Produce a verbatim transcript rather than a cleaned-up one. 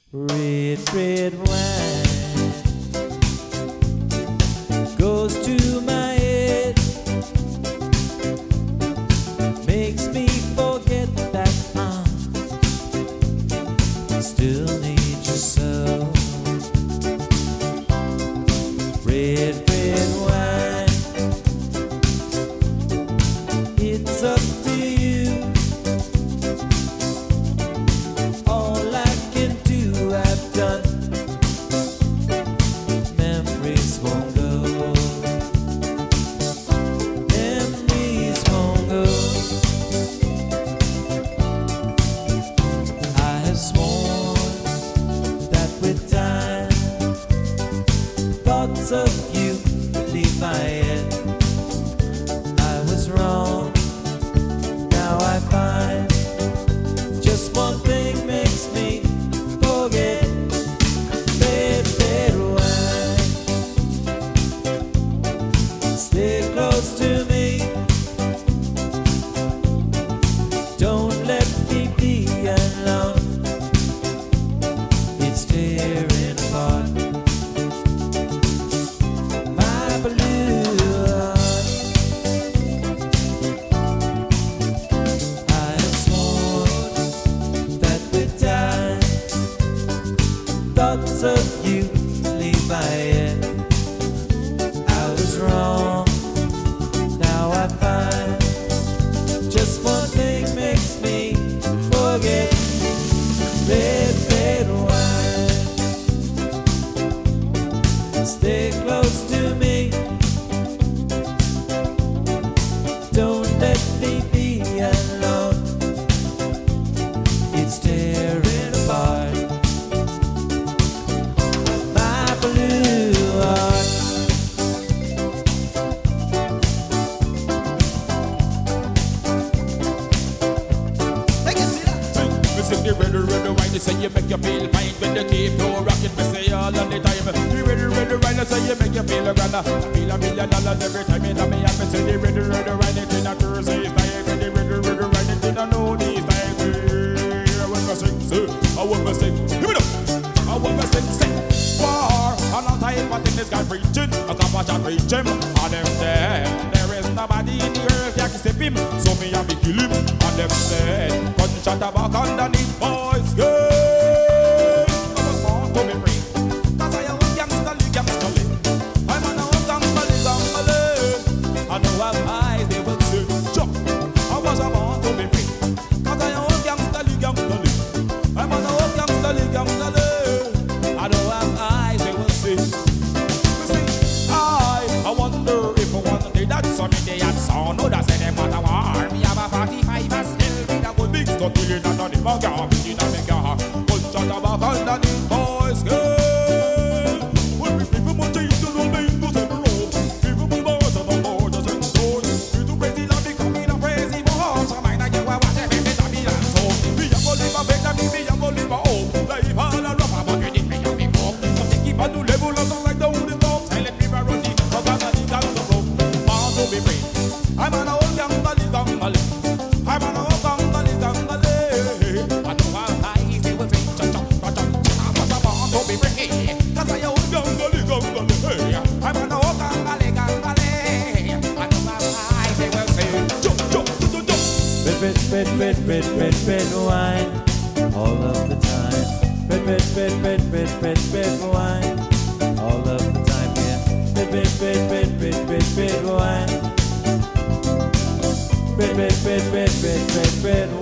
Red, red wine goes to my head, makes me forget that I still need you so. Red, red wine, it's up to you. All I can do, I've done. Memories won't go. Memories won't go. I have sworn that with time, thoughts of you leave my head. I was wrong. Now I find just one thing makes me forget. Red, red wine, stay close to me. Don't let me be alone. It's tearing apart my blue heart. I have sworn that with time, thoughts of you leave my head. I was wrong. Now I find just one thing makes me forget. Red, red wine, stay close to me. Don't let me be alone. It's tearing apart my blue heart. Me sing the red, red wine, you say you make you feel fine when you keep no rocking. Me say all of the time. The red, red wine, you say you make you feel grand. I feel a million dollars every time in me and me say the red, red wine, it in a Thursday style. The red, red wine, it in a no day style. I want me sing, sir. I want me sing. Give me up. I want me sing, sing. For a long time, what in this guy preaching? A couple of preaching, and them said there is nobody in the earth that can stop him. So me have to kill him, and them said gunshot back underneath boys' girl. I was born to be free, 'cause I am a gangster, gangster. I'm an old gangster, gangster. I know I'm eyes, they will say, jump. I was born to be free, 'cause I am a gangster, gangster. I'm an old gangster, gangster. I know I'm eyes, they will say. We say, I, I wonder if one day that someday had sound, no, that's any matter war. Me have a forty-five and still be a good big stuff in and on the bugger, in a mega. But shut up underneath boys' girl. When we people want to use the old name to take the road, people will boys and the boys and the boys. You do crazy love becoming a crazy boy. So mine I get what I make it a be and so. Me a go live a better, me me a go live a home. Life all a rough, but you did me a big walk. So they keep on to level us on like down the top. Silent me run the but I'm not the guy to rope. Born to be free. I'm an old young gully gully. I'm an old young gully gully. I know how high they will say, cha cha cha cha. I was born to be free, 'cause I am old young gully gully. I'm an old young gully gully. I know how high they will say, jump jump jump jump. Red, red, red, red, red, red, red wine, all of the time. Red, red, red, red, red, red, red wine, all of the time. Yeah. Red, red, red, red, red, red, red wine. Red, red, red, red, red, red, red